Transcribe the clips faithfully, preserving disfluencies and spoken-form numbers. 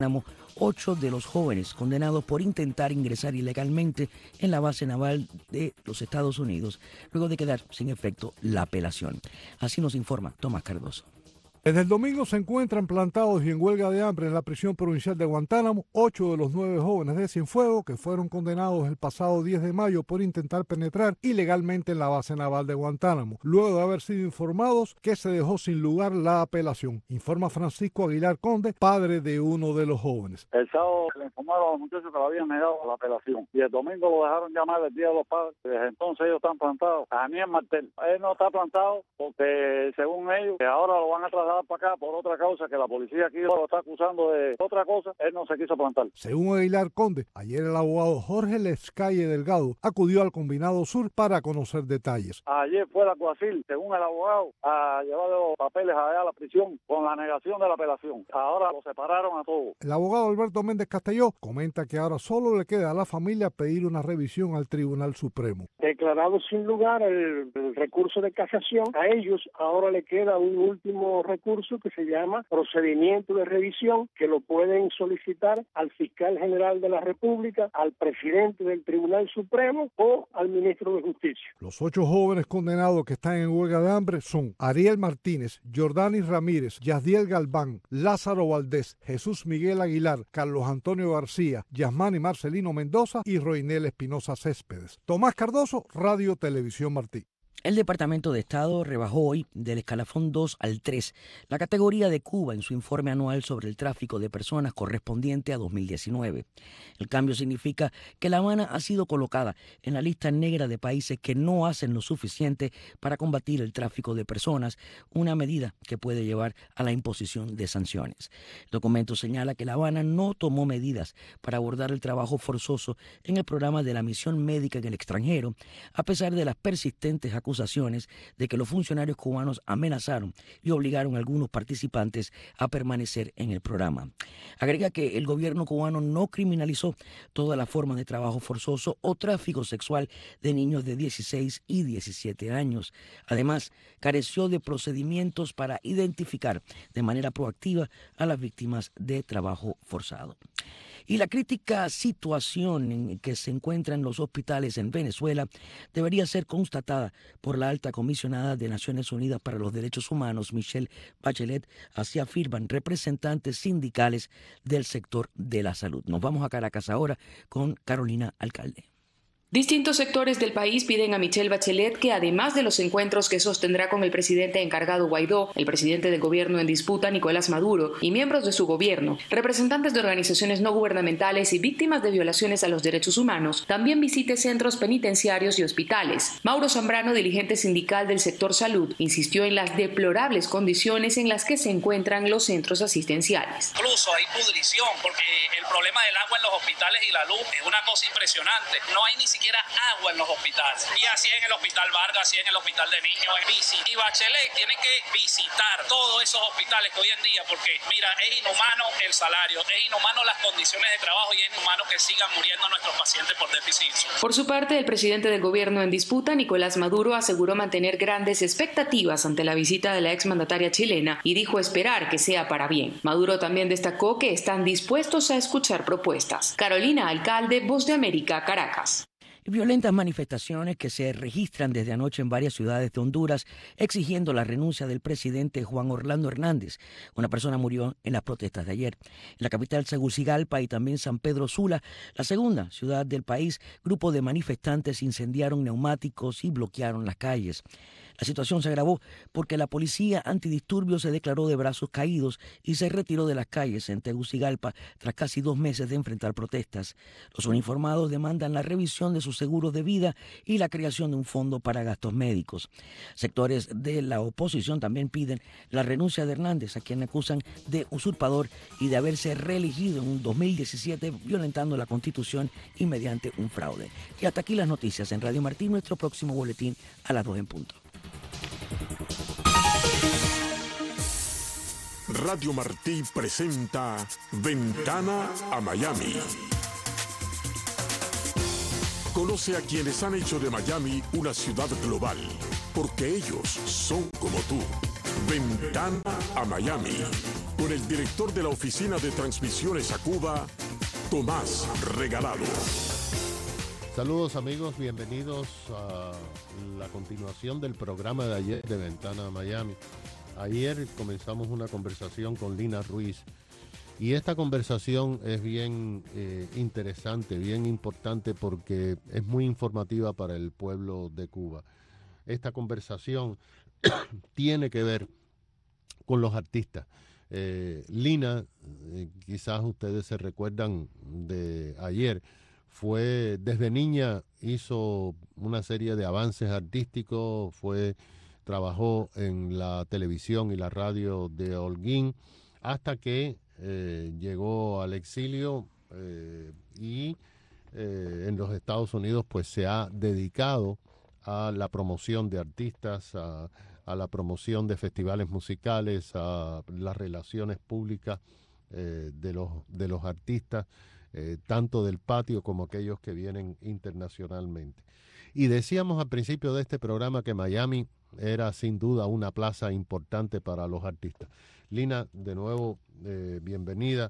Ocho de los jóvenes condenados por intentar ingresar ilegalmente en la base naval de los Estados Unidos, luego de quedar sin efecto la apelación. Así nos informa Tomás Cardoso. Desde el domingo se encuentran plantados y en huelga de hambre en la prisión provincial de Guantánamo ocho de los nueve jóvenes de Cienfuegos que fueron condenados el pasado diez de mayo por intentar penetrar ilegalmente en la base naval de Guantánamo, luego de haber sido informados que se dejó sin lugar la apelación. Informa Francisco Aguilar Conde, padre de uno de los jóvenes. El sábado le informaron a los muchachos que le habían negado la apelación y el domingo lo dejaron llamar el día de los padres. Desde entonces ellos están plantados. Daniel Martel, él no está plantado porque según ellos, que ahora lo van a trasladar para acá por otra causa, que la policía aquí lo está acusando de otra cosa, él no se quiso plantar. Según Aguilar Conde, ayer el abogado Jorge Lescalle Delgado acudió al Combinado Sur para conocer detalles. Ayer fue el alguacil, según el abogado, a llevar los papeles allá a la prisión con la negación de la apelación. Ahora lo separaron a todos. El abogado Alberto Méndez Castelló comenta que ahora solo le queda a la familia pedir una revisión al Tribunal Supremo. Declarado sin lugar el, el recurso de casación, a ellos ahora le queda un último recurso que se llama procedimiento de revisión, que lo pueden solicitar al fiscal general de la República, al presidente del Tribunal Supremo o al ministro de Justicia. Los ocho jóvenes condenados que están en huelga de hambre son Ariel Martínez, Jordanis Ramírez, Yasdiel Galván, Lázaro Valdés, Jesús Miguel Aguilar, Carlos Antonio García, Yasmani Marcelino Mendoza y Roinel Espinosa Céspedes. Tomás Cardoso, Radio Televisión Martí. El Departamento de Estado rebajó hoy del escalafón dos al tres la categoría de Cuba en su informe anual sobre el tráfico de personas correspondiente a dos mil diecinueve. El cambio significa que La Habana ha sido colocada en la lista negra de países que no hacen lo suficiente para combatir el tráfico de personas, una medida que puede llevar a la imposición de sanciones. El documento señala que La Habana no tomó medidas para abordar el trabajo forzoso en el programa de la misión médica en el extranjero, a pesar de las persistentes acusaciones acusaciones de que los funcionarios cubanos amenazaron y obligaron a algunos participantes a permanecer en el programa. Agrega que el gobierno cubano no criminalizó todas las formas de trabajo forzoso o tráfico sexual de niños de dieciséis y diecisiete años. Además, careció de procedimientos para identificar de manera proactiva a las víctimas de trabajo forzado. Y la crítica situación en que se encuentran los hospitales en Venezuela debería ser constatada por la alta comisionada de Naciones Unidas para los Derechos Humanos, Michelle Bachelet, así afirman representantes sindicales del sector de la salud. Nos vamos a Caracas ahora con Carolina Alcalde. Distintos sectores del país piden a Michelle Bachelet que, además de los encuentros que sostendrá con el presidente encargado Guaidó, el presidente del gobierno en disputa Nicolás Maduro y miembros de su gobierno, representantes de organizaciones no gubernamentales y víctimas de violaciones a los derechos humanos, también visite centros penitenciarios y hospitales. Mauro Zambrano, dirigente sindical del sector salud, insistió en las deplorables condiciones en las que se encuentran los centros asistenciales. Incluso hay pudrición porque el problema del agua en los hospitales y la luz es una cosa impresionante. No hay ni siquiera siquiera agua en los hospitales. Y así en el Hospital Vargas, así en el Hospital de Niños, en bici. Y Bachelet tiene que visitar todos esos hospitales que hoy en día, porque mira, es inhumano el salario, es inhumano las condiciones de trabajo y es inhumano que sigan muriendo nuestros pacientes por déficit. Por su parte, el presidente del gobierno en disputa, Nicolás Maduro, aseguró mantener grandes expectativas ante la visita de la exmandataria chilena y dijo esperar que sea para bien. Maduro también destacó que están dispuestos a escuchar propuestas. Carolina Alcalde, Voz de América, Caracas. Violentas manifestaciones que se registran desde anoche en varias ciudades de Honduras exigiendo la renuncia del presidente Juan Orlando Hernández. Una persona murió en las protestas de ayer. En la capital Tegucigalpa y también San Pedro Sula, la segunda ciudad del país, grupos de manifestantes incendiaron neumáticos y bloquearon las calles. La situación se agravó porque la policía antidisturbios se declaró de brazos caídos y se retiró de las calles en Tegucigalpa tras casi dos meses de enfrentar protestas. Los uniformados demandan la revisión de sus seguros de vida y la creación de un fondo para gastos médicos. Sectores de la oposición también piden la renuncia de Hernández, a quien acusan de usurpador y de haberse reelegido en un dos mil diecisiete violentando la Constitución y mediante un fraude. Y hasta aquí las noticias en Radio Martí, nuestro próximo boletín a las dos en punto. Radio Martí presenta Ventana a Miami. Conoce a quienes han hecho de Miami una ciudad global, porque ellos son como tú. Ventana a Miami. con el director de la Oficina de Transmisiones a Cuba, Tomás Regalado. Saludos amigos, bienvenidos a la continuación del programa de ayer de Ventana a Miami. Ayer comenzamos una conversación con Lina Ruiz y esta conversación es bien eh, interesante, bien importante porque es muy informativa para el pueblo de Cuba. Esta conversación tiene que ver con los artistas. Eh, Lina, eh, quizás ustedes se recuerdan de ayer, fue desde niña, hizo una serie de avances artísticos, fue, trabajó en la televisión y la radio de Holguín, hasta que eh, llegó al exilio eh, y eh, en los Estados Unidos pues se ha dedicado a la promoción de artistas, a, a la promoción de festivales musicales, a las relaciones públicas eh, de los, de los artistas, Eh, tanto del patio como aquellos que vienen internacionalmente. Y decíamos al principio de este programa que Miami era sin duda una plaza importante para los artistas. Lina, de nuevo, eh, bienvenida.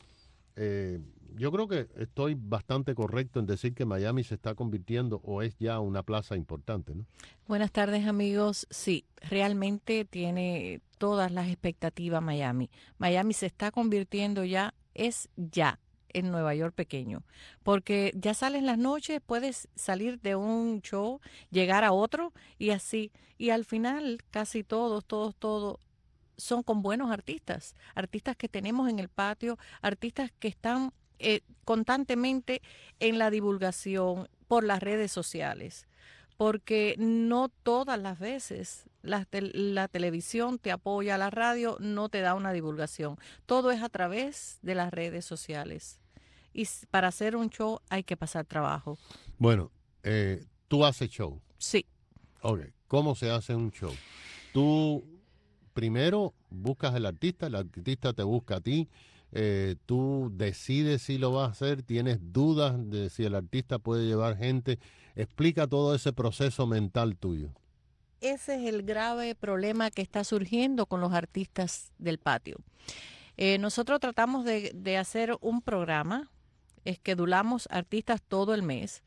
Eh, yo creo que estoy bastante correcto en decir que Miami se está convirtiendo o es ya una plaza importante, ¿no? Buenas tardes, amigos. Sí, realmente tiene todas las expectativas Miami. Miami se está convirtiendo ya, es ya, en Nueva York pequeño, porque ya sales las noches, puedes salir de un show, llegar a otro y así, y al final casi todos, todos, todos son con buenos artistas, artistas que tenemos en el patio, artistas que están eh, constantemente en la divulgación por las redes sociales, porque no todas las veces la, te la televisión te apoya, la radio no te da una divulgación. Todo es a través de las redes sociales. Y para hacer un show hay que pasar trabajo. Bueno, eh, tú haces show. Sí. Ok, ¿cómo se hace un show? Tú primero buscas al artista, el artista te busca a ti, eh, tú decides si lo vas a hacer, tienes dudas de si el artista puede llevar gente. Explica todo ese proceso mental tuyo. Ese es el grave problema que está surgiendo con los artistas del patio. Eh, nosotros tratamos de, de hacer un programa, esquedulamos artistas todo el mes.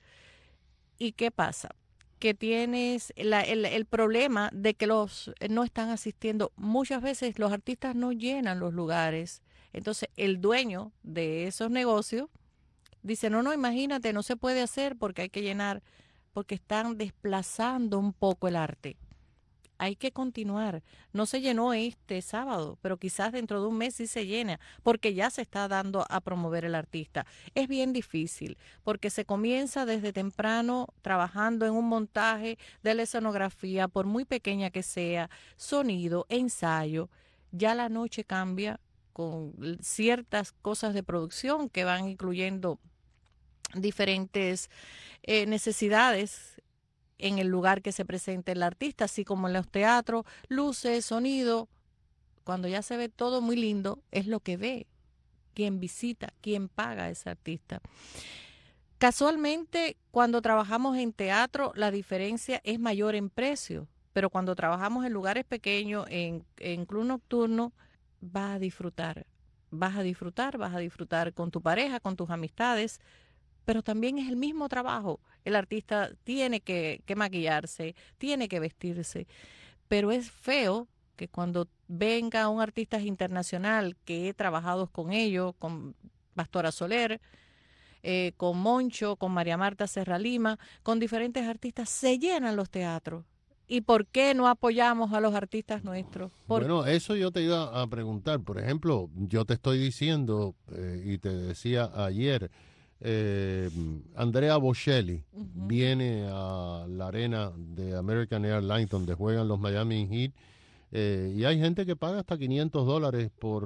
¿Y qué pasa? Que tienes la, el, el problema de que los no están asistiendo. Muchas veces los artistas no llenan los lugares. Entonces el dueño de esos negocios dice, no, no, imagínate, no se puede hacer porque hay que llenar, porque están desplazando un poco el arte. Hay que continuar. No se llenó este sábado, pero quizás dentro de un mes sí se llena, porque ya se está dando a promover el artista. Es bien difícil, porque se comienza desde temprano trabajando en un montaje de la escenografía, por muy pequeña que sea, sonido, ensayo. Ya la noche cambia con ciertas cosas de producción que van incluyendo diferentes eh, necesidades en el lugar que se presente el artista, así como en los teatros, luces, sonido. Cuando ya se ve todo muy lindo, es lo que ve quien visita, quien paga a ese artista. Casualmente, cuando trabajamos en teatro, la diferencia es mayor en precio, pero cuando trabajamos en lugares pequeños, en, en club nocturno, vas a disfrutar, vas a disfrutar, vas a disfrutar con tu pareja, con tus amistades, pero también es el mismo trabajo. El artista tiene que, que maquillarse, tiene que vestirse, pero es feo que cuando venga un artista internacional, que he trabajado con ellos, con Pastora Soler, eh, con Moncho, con María Marta Serra Lima, con diferentes artistas, se llenan los teatros. ¿Y por qué no apoyamos a los artistas nuestros? ¿Por Bueno, eso yo te iba a preguntar. Por ejemplo, yo te estoy diciendo, eh, y te decía ayer, Eh, Andrea Bocelli uh-huh. viene a la arena de American Airlines donde juegan los Miami Heat eh, y hay gente que paga hasta quinientos dólares por,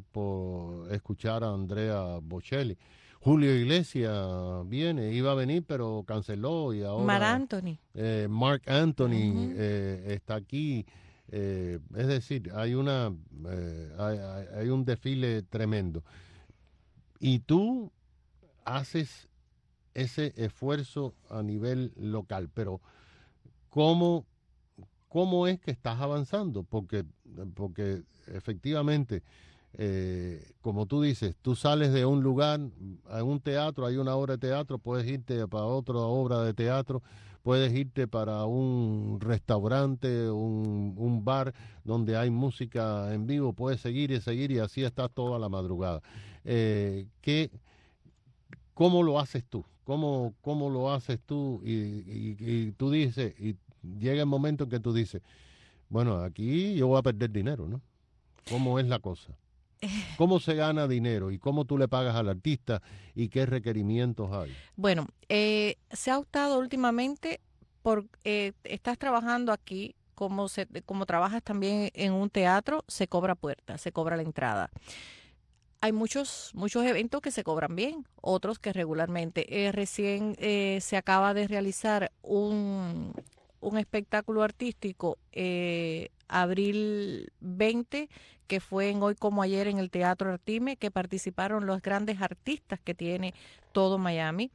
por escuchar a Andrea Bocelli. Julio Iglesias viene, iba a venir pero canceló y ahora Marc Anthony. Eh, Marc Anthony uh-huh. eh, está aquí. Eh, es decir, hay una eh, hay, hay un desfile tremendo. Y tú haces ese esfuerzo a nivel local, pero ¿cómo, cómo es que estás avanzando? Porque, porque efectivamente Eh, como tú dices, tú sales de un lugar, a un teatro, hay una obra de teatro, puedes irte para otra obra de teatro, puedes irte para un restaurante, un, un bar donde hay música en vivo, puedes seguir y seguir y así estás toda la madrugada. Eh, ¿qué, ¿Cómo lo haces tú? ¿Cómo, cómo lo haces tú? Y, y, y tú dices, y llega el momento en que tú dices, bueno, aquí yo voy a perder dinero, ¿no? ¿Cómo es la cosa? ¿Cómo se gana dinero y cómo tú le pagas al artista y qué requerimientos hay? Bueno, eh, se ha optado últimamente por, eh, estás trabajando aquí, como, se, como trabajas también en un teatro, se cobra puerta, se cobra la entrada. Hay muchos, muchos eventos que se cobran bien, otros que regularmente. Eh, recién eh, se acaba de realizar un, un espectáculo artístico, eh, abril veinte, que fue en Hoy Como Ayer en el Teatro Artime, que participaron los grandes artistas que tiene todo Miami.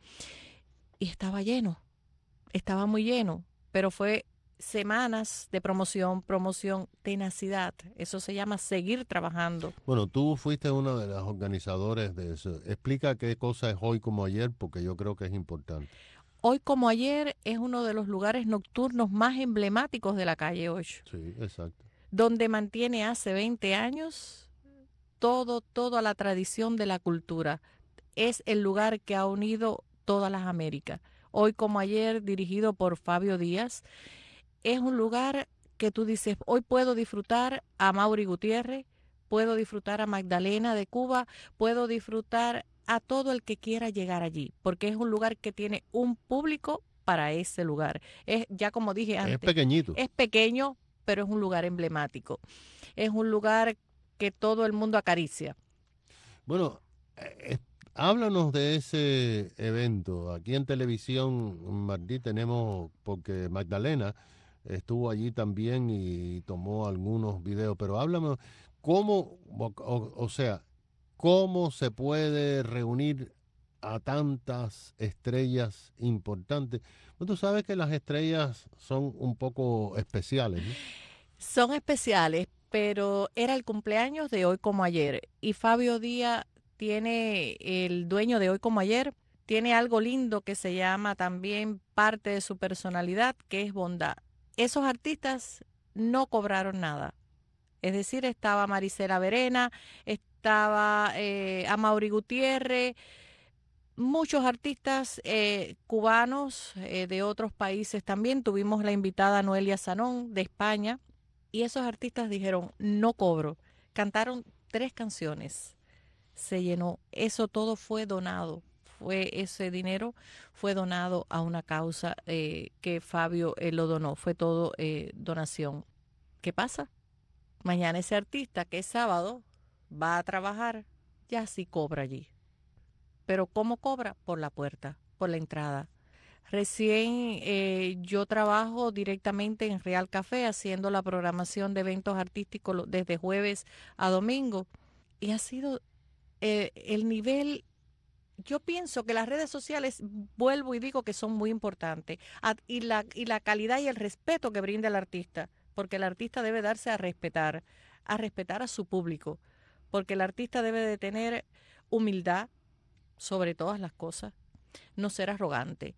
Y estaba lleno, estaba muy lleno, pero fue semanas de promoción, promoción, tenacidad. Eso se llama seguir trabajando. Bueno, tú fuiste uno de los organizadores de eso. Explica qué cosa es Hoy Como Ayer, porque yo creo que es importante. Hoy Como Ayer es uno de los lugares nocturnos más emblemáticos de la calle ocho. Sí, exacto. Donde mantiene hace veinte años todo, toda la tradición de la cultura. Es el lugar que ha unido todas las Américas. Hoy Como Ayer, dirigido por Fabio Díaz, es un lugar que tú dices, hoy puedo disfrutar a Mauri Gutiérrez, puedo disfrutar a Magdalena de Cuba, puedo disfrutar a todo el que quiera llegar allí, porque es un lugar que tiene un público para ese lugar. Es, ya como dije antes, es pequeñito. Es pequeño, pero es un lugar emblemático. Es un lugar que todo el mundo acaricia. Bueno, eh, háblanos de ese evento. Aquí en televisión, Martí, tenemos, porque Magdalena estuvo allí también y tomó algunos videos, pero háblame, ¿cómo, o, o sea, cómo se puede reunir a tantas estrellas importantes? Bueno, tú sabes que las estrellas son un poco especiales, ¿no? Son especiales, pero era el cumpleaños de Hoy Como Ayer y Fabio Díaz tiene, el dueño de Hoy Como Ayer, tiene algo lindo que se llama también parte de su personalidad, que es bondad. Esos artistas no cobraron nada. Es decir, estaba Marisela Verena, estaba eh, Amaury Gutiérrez, muchos artistas eh, cubanos eh, de otros países también. Tuvimos la invitada Noelia Sanón de España y esos artistas dijeron, no cobro. Cantaron tres canciones. Se llenó. Eso todo fue donado. Fue ese dinero fue donado a una causa eh, que Fabio eh, lo donó. Fue todo eh, donación. ¿Qué pasa? Mañana ese artista que es sábado va a trabajar, ya sí cobra allí. Pero ¿cómo cobra? Por la puerta, por la entrada. Recién eh, yo trabajo directamente en Real Café haciendo la programación de eventos artísticos desde jueves a domingo y ha sido eh, el nivel. Yo pienso que las redes sociales, vuelvo y digo que son muy importantes, a, y, la, y la calidad y el respeto que brinda el artista, porque el artista debe darse a respetar, a respetar a su público, porque el artista debe de tener humildad sobre todas las cosas, no ser arrogante.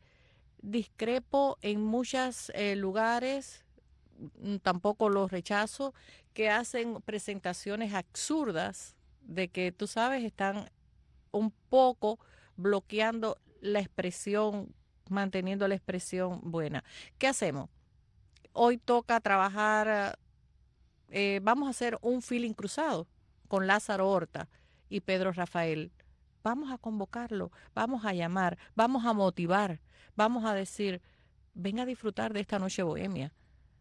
Discrepo en muchos eh, lugares, tampoco los rechazo, que hacen presentaciones absurdas de que, tú sabes, están un poco bloqueando la expresión, manteniendo la expresión buena. ¿Qué hacemos? Hoy toca trabajar, eh, vamos a hacer un feeling cruzado con Lázaro Horta y Pedro Rafael. Vamos a convocarlo, vamos a llamar, vamos a motivar, vamos a decir, ven a disfrutar de esta noche bohemia.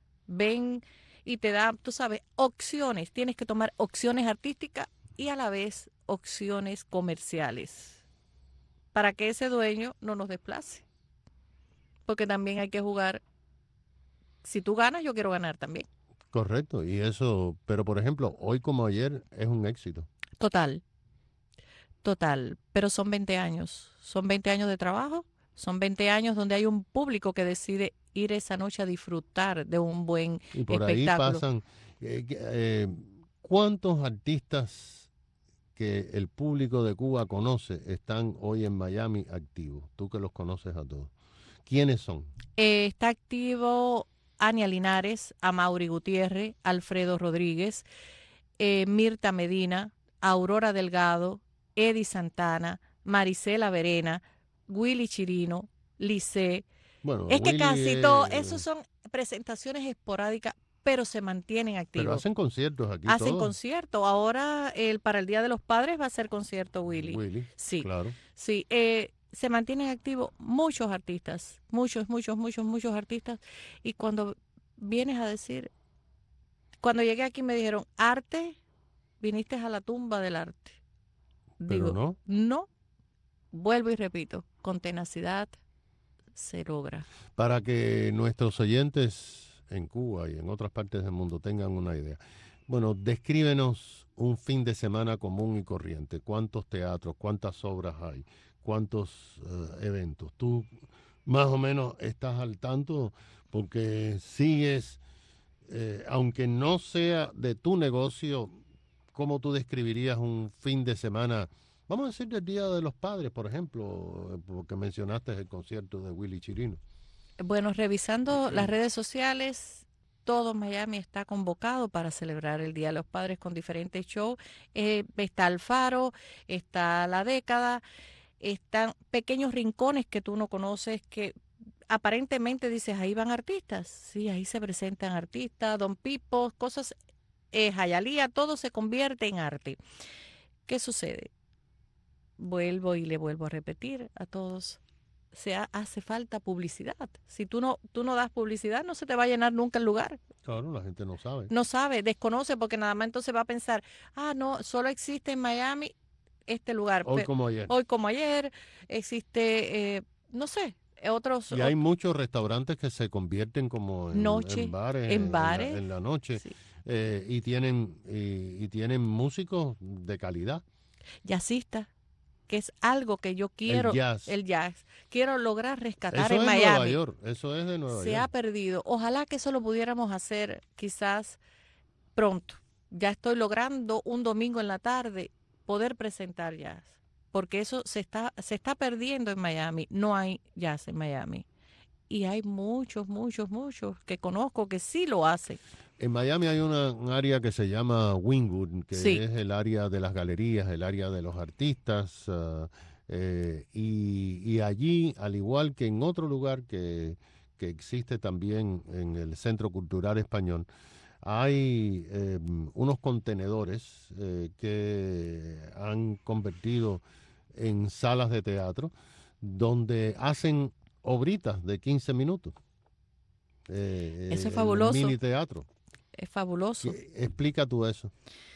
Ven y te da, tú sabes, opciones. Tienes que tomar opciones artísticas y a la vez opciones comerciales para que ese dueño no nos desplace. Porque también hay que jugar. Si tú ganas, yo quiero ganar también. Correcto, y eso, pero por ejemplo, Hoy Como Ayer es un éxito. Total, total, pero son veinte años. Son veinte años de trabajo, son veinte años donde hay un público que decide ir esa noche a disfrutar de un buen y por espectáculo. Ahí pasan, eh, eh, ¿cuántos artistas que el público de Cuba conoce están hoy en Miami activos? Tú que los conoces a todos. ¿Quiénes son? Eh, está activo Ania Linares, Amaury Gutiérrez, Alfredo Rodríguez, eh, Mirta Medina, Aurora Delgado, Eddie Santana, Marisela Verena, Willy Chirino, Lice. Bueno, es que Willy, casi eh, todo, esos son presentaciones esporádicas, pero se mantienen activos. Pero hacen conciertos aquí. Hacen todos. conciertos. Ahora, el, para el Día de los Padres va a ser concierto Willy. Willy, sí, claro. Sí, eh, se mantienen activos muchos artistas, muchos, muchos, muchos, muchos artistas. Y cuando vienes a decir, cuando llegué aquí me dijeron, arte, viniste a la tumba del arte. Pero Digo, no. No, vuelvo y repito, con tenacidad se logra. Para que nuestros oyentes en Cuba y en otras partes del mundo tengan una idea. Bueno, descríbenos un fin de semana común y corriente. ¿Cuántos teatros, cuántas obras hay, cuántos uh, eventos? Tú más o menos estás al tanto porque sigues, eh, aunque no sea de tu negocio, ¿cómo tú describirías un fin de semana? Vamos a decir del Día de los Padres, por ejemplo, porque mencionaste el concierto de Willy Chirino. Bueno, revisando las redes sociales, todo Miami está convocado para celebrar el Día de los Padres con diferentes shows. Eh, está Alfaro, está La Década, están pequeños rincones que tú no conoces que aparentemente dices, ahí van artistas. Sí, ahí se presentan artistas, Don Pipo, cosas, eh, Hialeah, todo se convierte en arte. ¿Qué sucede? Vuelvo y le vuelvo a repetir a todos. Se ha, hace falta publicidad. Si tú no, tú no das publicidad, no se te va a llenar nunca el lugar. Claro, la gente no sabe. No sabe, desconoce, porque nada más entonces va a pensar, ah, no, solo existe en Miami este lugar. Hoy Pero, como ayer. Hoy como ayer, existe, eh, no sé, otros. Y hay muchos restaurantes que se convierten como en, noche, en bares, en, bares. En, la, en la noche, sí. eh, y, tienen, y, y tienen músicos de calidad. Jazzistas, que es algo que yo quiero, el jazz, el jazz quiero lograr rescatar eso en es Miami. Nueva York, eso es de Nueva Se York. ha perdido. Ojalá que eso lo pudiéramos hacer quizás pronto. Ya estoy logrando un domingo en la tarde poder presentar jazz, porque eso se está se está perdiendo en Miami. No hay jazz en Miami. Y hay muchos, muchos, muchos que conozco que sí lo hacen. En Miami hay una, un área que se llama Wynwood, que sí. es el área de las galerías, el área de los artistas, uh, eh, y, y allí, al igual que en otro lugar que, que existe también en el Centro Cultural Español, hay eh, unos contenedores eh, que han convertido en salas de teatro donde hacen obritas de quince minutos. Eh, Eso es fabuloso. Mini teatro. Es fabuloso. Explica tú eso.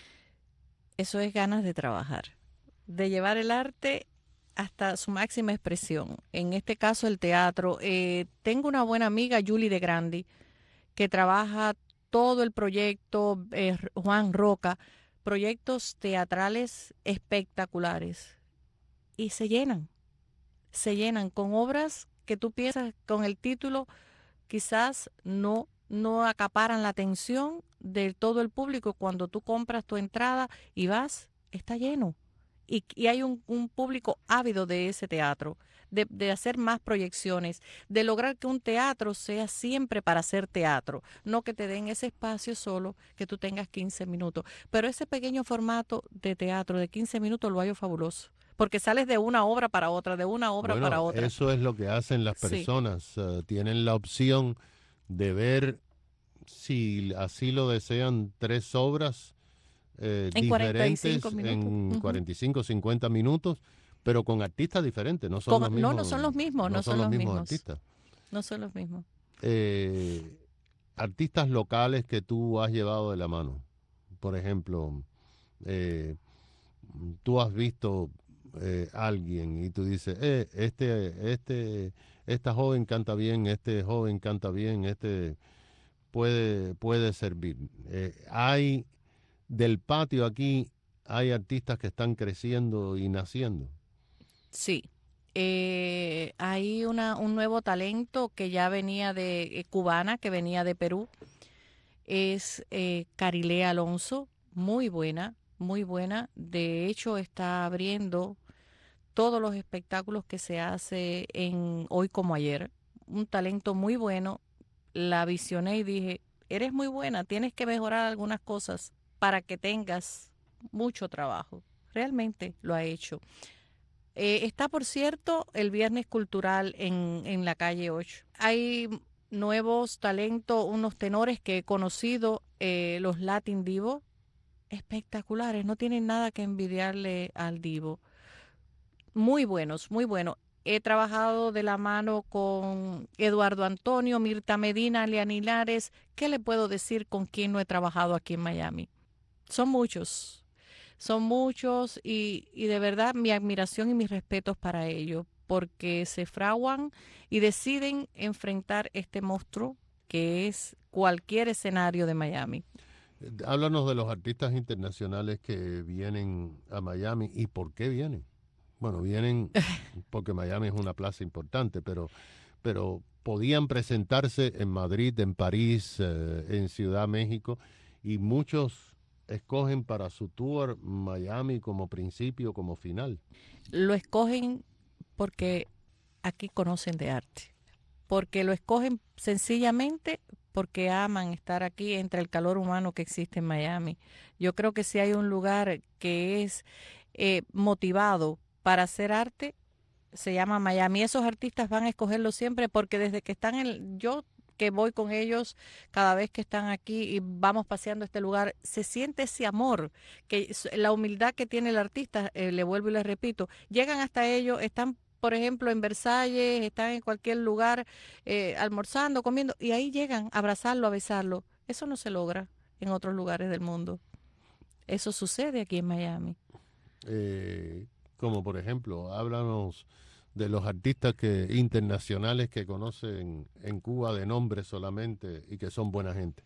Eso es ganas de trabajar, de llevar el arte hasta su máxima expresión. En este caso, el teatro. Eh, tengo una buena amiga, Julie de Grandi, que trabaja todo el proyecto, eh, Juan Roca, proyectos teatrales espectaculares. Y se llenan, se llenan con obras que tú piensas con el título quizás no no acaparan la atención de todo el público. Cuando tú compras tu entrada y vas, está lleno. Y, y hay un, un público ávido de ese teatro, de, de hacer más proyecciones, de lograr que un teatro sea siempre para hacer teatro, no que te den ese espacio solo, que tú tengas quince minutos. Pero ese pequeño formato de teatro de quince minutos lo hallo fabuloso. Porque sales de una obra para otra, de una obra bueno, para otra. Eso es lo que hacen las personas. Sí. Uh, tienen la opción de ver, si así lo desean, tres obras eh, en diferentes cuarenta y cinco en uh-huh. cuarenta y cinco, cincuenta minutos, pero con artistas diferentes. No son, Como, los, mismos, no, no son los mismos. No, no son, son los mismos, mismos artistas. No son los mismos. Eh, artistas locales que tú has llevado de la mano. Por ejemplo, eh, tú has visto eh, alguien y tú dices, eh, este, este, esta joven canta bien, este joven canta bien, este puede, puede servir. Eh, hay del patio aquí, hay artistas que están creciendo y naciendo. Sí. Eh, hay una, un nuevo talento que ya venía de eh, cubana, que venía de Perú. Es eh, Carilea Alonso, muy buena, muy buena. De hecho, está abriendo todos los espectáculos que se hace en Hoy Como Ayer. Un talento muy bueno. La visioné y dije, eres muy buena, tienes que mejorar algunas cosas para que tengas mucho trabajo. Realmente lo ha hecho. Eh, está, por cierto, el Viernes Cultural en, en la calle ocho. Hay nuevos talentos, unos tenores que he conocido, eh, los Latin Divo, espectaculares, no tienen nada que envidiarle al Divo. Muy buenos, muy buenos. He trabajado de la mano con Eduardo Antonio, Mirta Medina, Leani Lares. ¿Qué le puedo decir con quién no he trabajado aquí en Miami? Son muchos, son muchos y, y de verdad mi admiración y mis respetos para ellos, porque se fraguan y deciden enfrentar este monstruo que es cualquier escenario de Miami. Háblanos de los artistas internacionales que vienen a Miami y por qué vienen. Bueno, vienen porque Miami es una plaza importante, pero, pero podían presentarse en Madrid, en París, eh, en Ciudad México, y muchos escogen para su tour Miami como principio, como final. Lo escogen porque aquí conocen de arte, porque lo escogen sencillamente porque aman estar aquí entre el calor humano que existe en Miami. Yo creo que si hay un lugar que es eh, motivado para hacer arte, se llama Miami. Esos artistas van a escogerlo siempre porque desde que están en... Yo que voy con ellos cada vez que están aquí y vamos paseando este lugar, se siente ese amor, que la humildad que tiene el artista, eh, le vuelvo y le repito, llegan hasta ellos, están por ejemplo en Versalles, están en cualquier lugar eh, almorzando, comiendo, y ahí llegan a abrazarlo, a besarlo. Eso no se logra en otros lugares del mundo. Eso sucede aquí en Miami. Eh, como por ejemplo, háblanos de los artistas que internacionales que conocen en Cuba de nombre solamente y que son buena gente.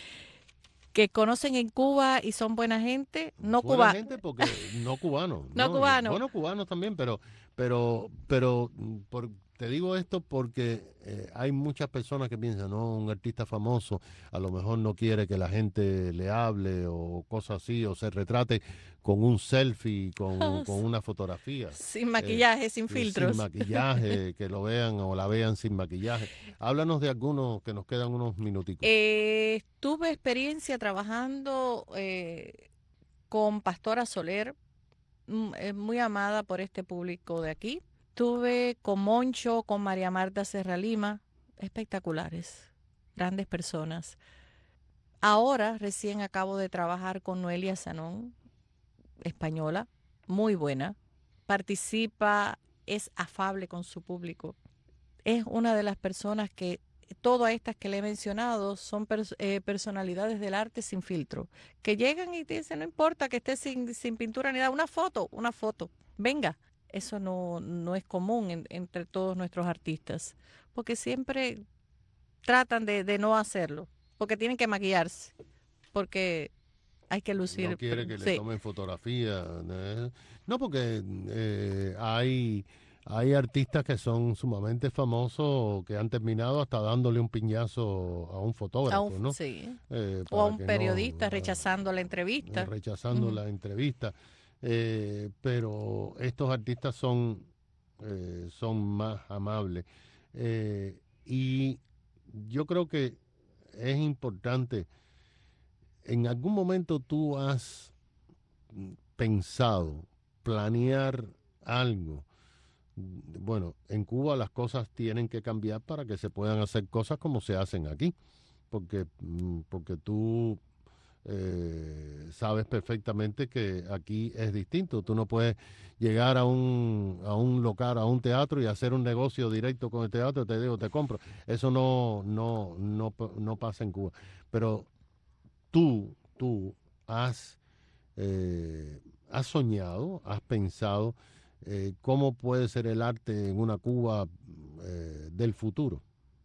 Que conocen en Cuba y son buena gente, no buena cubanos. gente porque no cubanos. no, no cubanos. Bueno, cubanos también, pero, pero, pero por, te digo esto porque eh, hay muchas personas que piensan, no, un artista famoso a lo mejor no quiere que la gente le hable o cosas así, o se retrate con un selfie, con, oh, con una fotografía. Sin maquillaje, eh, sin filtros. Sin maquillaje, que lo vean o la vean sin maquillaje. Háblanos de algunos, que nos quedan unos minuticos. Eh, tuve experiencia trabajando eh, con Pastora Soler, es muy amada por este público de aquí. Tuve con Moncho, con María Marta Serra Lima, espectaculares, grandes personas. Ahora recién acabo de trabajar con Noelia Sanón, española, muy buena. Participa, es afable con su público. Es una de las personas que, todas estas que le he mencionado, son pers eh, personalidades del arte sin filtro, que llegan y te dicen, no importa que esté sin, sin pintura ni nada, una foto, una foto, venga. Eso no, no es común en, entre todos nuestros artistas, porque siempre tratan de, de no hacerlo, porque tienen que maquillarse, porque hay que lucir. No quiere que sí. le tomen fotografía. ¿eh? No, porque eh, hay, hay artistas que son sumamente famosos que han terminado hasta dándole un piñazo a un fotógrafo, a un, ¿no? Sí. Eh, o a un periodista no, rechazando la entrevista. Rechazando uh-huh. la entrevista. Eh, pero estos artistas son, eh, son más amables. Eh, y yo creo que es importante. ¿En algún momento tú has pensado planear algo? Bueno, en Cuba las cosas tienen que cambiar para que se puedan hacer cosas como se hacen aquí, porque, porque tú eh, sabes perfectamente que aquí es distinto. Tú no puedes llegar a un, a un local, a un teatro y hacer un negocio directo con el teatro, te digo, te compro. Eso no, no, no, no pasa en Cuba. Pero tú, tú has, eh, has soñado, has pensado eh, cómo puede ser el arte en una Cuba eh, del futuro.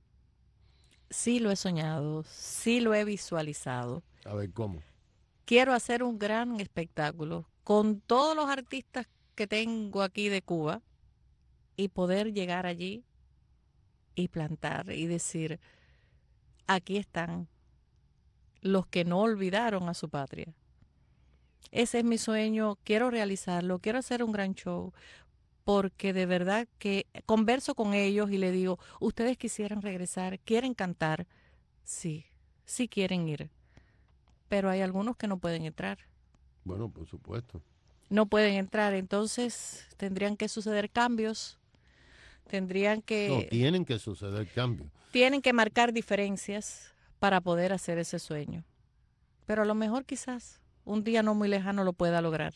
Sí lo he soñado, sí lo he visualizado. A ver, ¿cómo? Quiero hacer un gran espectáculo con todos los artistas que tengo aquí de Cuba y poder llegar allí y plantar y decir, aquí están los que no olvidaron a su patria. ese es mi sueño, quiero realizarlo, quiero hacer un gran show, porque de verdad que converso con ellos y les digo, ustedes quisieran regresar, quieren cantar, sí, sí quieren ir, pero hay algunos que no pueden entrar. Bueno, por supuesto. No pueden entrar, entonces tendrían que suceder cambios, tendrían que... No, tienen que suceder cambios. Tienen que marcar diferencias para poder hacer ese sueño. Pero a lo mejor quizás un día no muy lejano lo pueda lograr.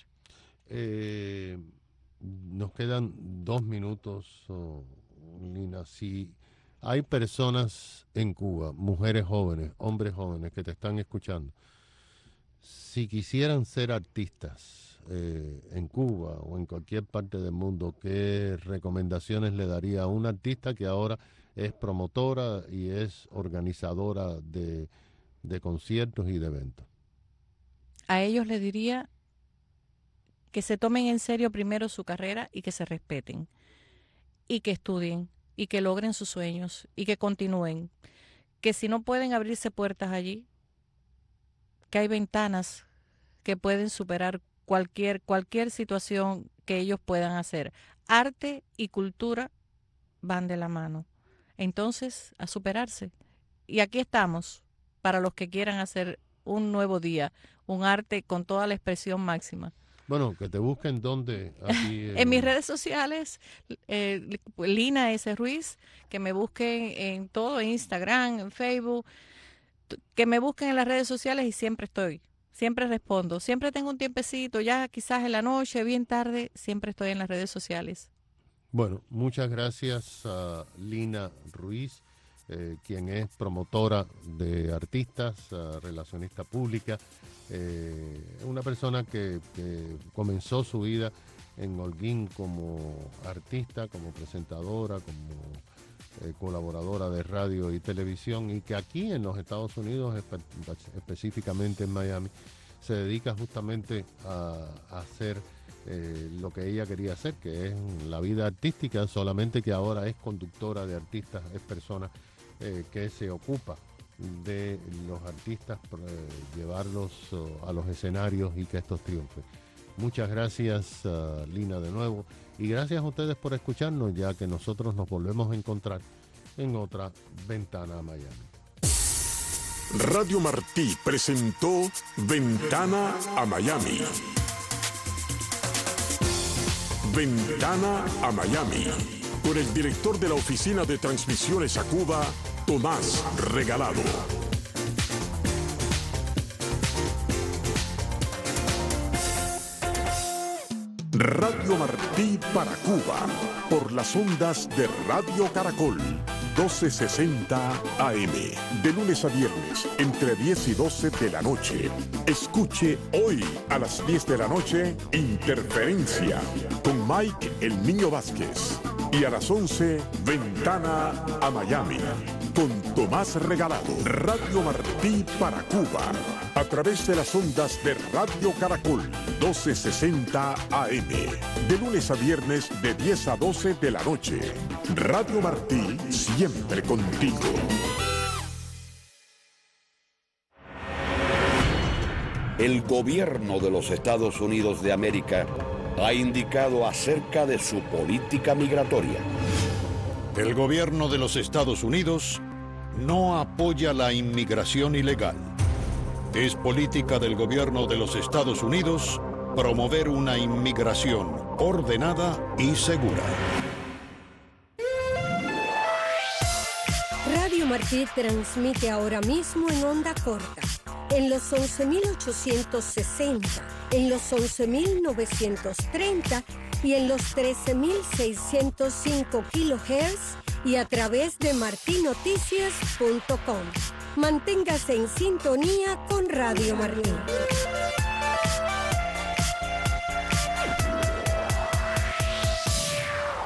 Eh, nos quedan dos minutos, oh, Lina. Si hay personas en Cuba, mujeres jóvenes, hombres jóvenes que te están escuchando, si quisieran ser artistas eh, en Cuba o en cualquier parte del mundo, ¿qué recomendaciones le daría a un artista que ahora es promotora y es organizadora de, de conciertos y de eventos? A ellos les diría que se tomen en serio primero su carrera y que se respeten, y que estudien, y que logren sus sueños, y que continúen. Que si no pueden abrirse puertas allí, que hay ventanas que pueden superar cualquier, cualquier situación que ellos puedan hacer. Arte y cultura van de la mano. Entonces, a superarse. Y aquí estamos, para los que quieran hacer un nuevo día, un arte con toda la expresión máxima. Bueno, que te busquen donde aquí en, en mis redes sociales, eh, Lina S. Ruiz, que me busquen en todo, en Instagram, en Facebook, que me busquen en las redes sociales y siempre estoy, siempre respondo, siempre tengo un tiempecito, ya quizás en la noche, bien tarde, siempre estoy en las redes sociales. Bueno, muchas gracias a Lina Ruiz, eh, quien es promotora de artistas, uh, relacionista pública, eh, una persona que, que comenzó su vida en Holguín como artista, como presentadora, como eh, colaboradora de radio y televisión, y que aquí en los Estados Unidos, espe específicamente en Miami, se dedica justamente a, a hacer eh, lo que ella quería hacer, que es la vida artística, solamente que ahora es conductora de artistas, es persona eh, que se ocupa de los artistas, eh, llevarlos uh, a los escenarios y que estos triunfen. Muchas gracias, uh, Lina, de nuevo, y gracias a ustedes por escucharnos, ya que nosotros nos volvemos a encontrar en otra Ventana a Miami. Radio Martí presentó Ventana a Miami. Ventana a Miami, con el director de la Oficina de Transmisiones a Cuba, Tomás Regalado. Radio Martí para Cuba, por las ondas de Radio Caracol, doce sesenta A M, de lunes a viernes, entre diez y doce de la noche. Escuche hoy a las diez de la noche, Interferencia, con Mike El Niño Vázquez. Y a las once, Ventana a Miami, con Tomás Regalado. Radio Martí para Cuba, a través de las ondas de Radio Caracol, doce sesenta A M, de lunes a viernes, de diez a doce de la noche. Radio Martí, siempre contigo. El gobierno de los Estados Unidos de América ha indicado acerca de su política migratoria. El gobierno de los Estados Unidos no apoya la inmigración ilegal. Es política del gobierno de los Estados Unidos promover una inmigración ordenada y segura. Radio Martí transmite ahora mismo en onda corta, en los once mil ochocientos sesenta, en los once mil novecientos treinta y en los trece mil seiscientos cinco kilohertz y a través de marti noticias punto com. Manténgase en sintonía con Radio Martí.